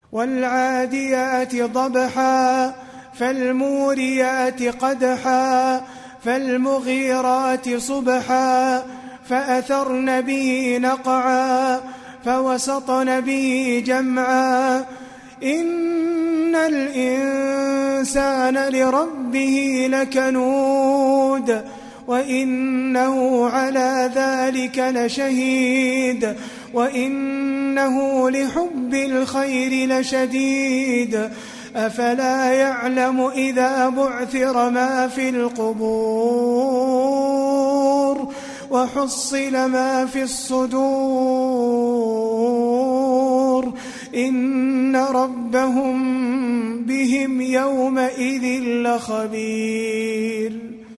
والعاديات ضبحا فالموريات قدحا فالمغيرات صبحا فأثرن به نقعا فوسطن به جمعا إن الإنسان لربه لكنود وإنه على ذلك لشهيد وإنه لحب الخير لشديد أفلا يعلم إذا بعثر ما في القبور وحصل ما في الصدور إن ربهم بهم يومئذ لخبير.